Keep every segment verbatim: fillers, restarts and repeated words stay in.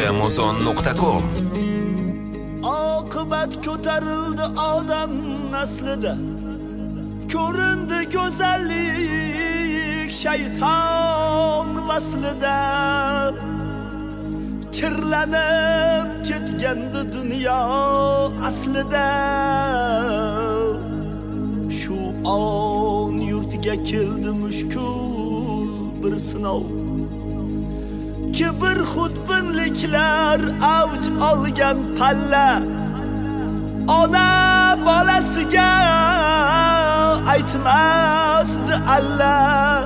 amazon nuqta com. Oqibat ko'tarildi odam naslida, ko'rindi go'zallik shayton vaslida. Kirlanib ketgandi dunyo aslida. Shu on yurtiga keldi mushkul bir sinov. Kibr xudbinliklar avj olgan palla. Ona bolasiga aytmasdi Allah.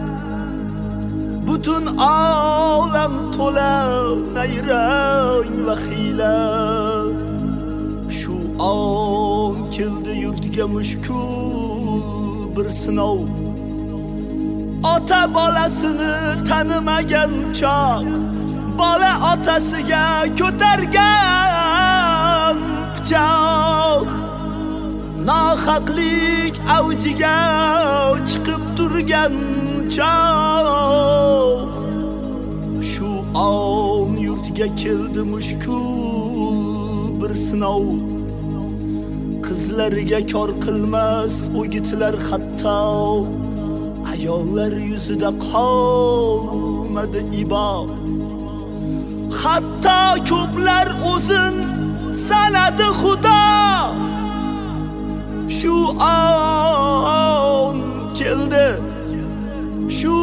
Butun olam to'la nayrang va xiyla. Shu on keldi yurtga mushkul bir sinov. Ota bolasini tanimagan choq, bola otasiga ko'targan pichoq. Nohaqlik avjiga chiqib turgan choq. Shu on yurtga keldi mushkul bir sinov. Qizlariga kor qilmas o'gitlar hatto. Ayollar yuzida qolmadi ibo. Hatto ko'plar o'zin sanadi xudo. Shu on keldi, shu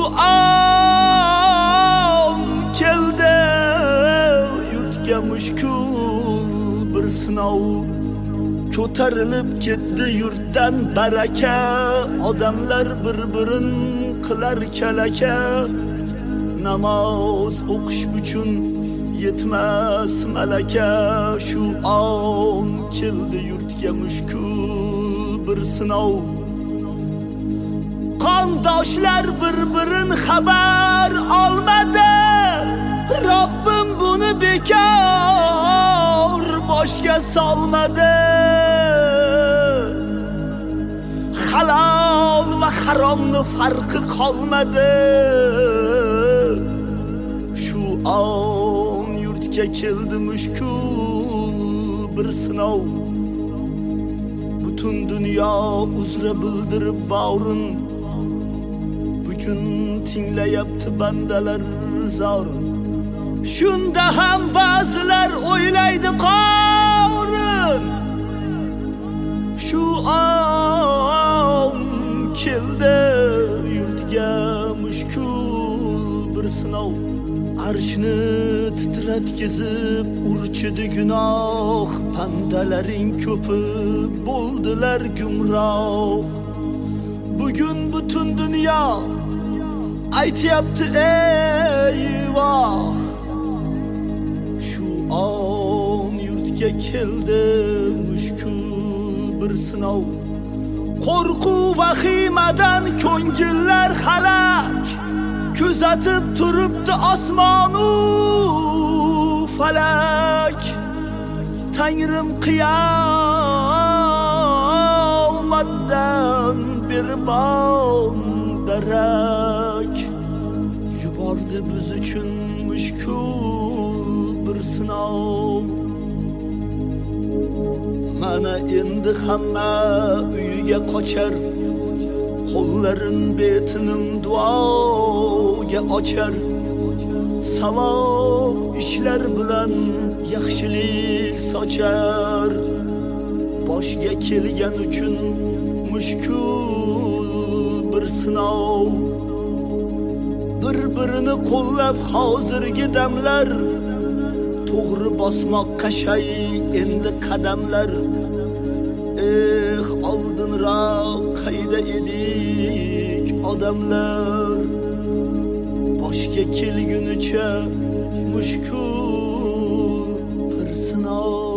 on keldi yurtga mushkul bir sinov. Ko'tarilib ketdi yurtdan baraka, odamlar bir-birin qilar kalaka. Namoz o'qish uchun yetmas malaka. Shu on keldi yurtga mushkul bir sinov. Qondoshlar bir-birin xabar olmadi. Robbim buni bekor boshga solmadi. Halol va haromni farqi qolmadi. Shu on yurtga keldi mushkul bir sinov. Butun dunyo uzra bildirib bag'rin. Bugun tinglayapti bandalar zorin. Shunda ham ba'zilar o'ylaydi qorin. Shu on keldi yurtga mushkul bir sinov. Arshni titratkizib urchidi gunoh. Bandalaring ko'pi bo'ldilar gumroh. Bugun butun dunyo aytyapti eyvoh. Shu on yurtga keldi mushkul bir sinov. Qo'rquv vahimadan ko'ngillar halak. Kuzatib turibdi osmonu falak. Tangrim qiyomatdan bir bon darak yubordi biz uchun mushkul bir sinov. Mana endi hamma uyiga qochar. Qo'llarin betinim duoga ochar. Savob ishlar bilan yaxshilik sochar. Boshga kelgan uchun mushkul bir sinov. Bir-birini qo'llab hozirgi damlar. To'g'ri bosmoqqa shay endi qadamlar. Eh, oldinroq qayda edik odamlar. Boshga kelgunicha mushkul bir sinov.